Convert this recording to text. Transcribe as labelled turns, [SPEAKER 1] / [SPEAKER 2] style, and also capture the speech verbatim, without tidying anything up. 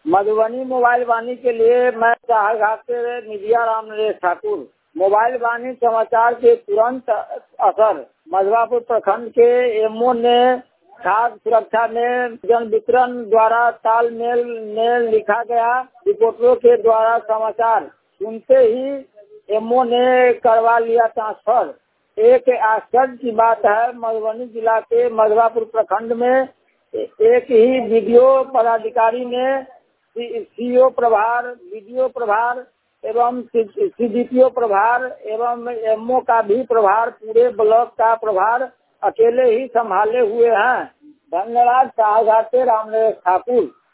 [SPEAKER 1] Madhubani mobile वाणी के लिए मैं चाहघाट से निधिया राम नरेश ठाकुर। मोबाइल वाणी समाचार के तुरंत असर मधवापुर प्रखंड के एमओ ने खाद्य सुरक्षा में जन वितरण द्वारा तालमेल में लिखा गया रिपोर्टरों के द्वारा समाचार सुनते ही एमओ ने करवा लिया ट्रांसफर। एक आश्चर्य की बात है, मधुबनी जिला के मधवापुर प्रखंड में एक ही वीडियो पदाधिकारी ने सीओ प्रभार, वीडियो प्रभार एवं सीडीपीओ प्रभार एवं एमओ का भी प्रभार, पूरे ब्लॉक का प्रभार अकेले ही संभाले हुए हैं। धन्यवाद। चाहघाट से राम नरेश ठाकुर।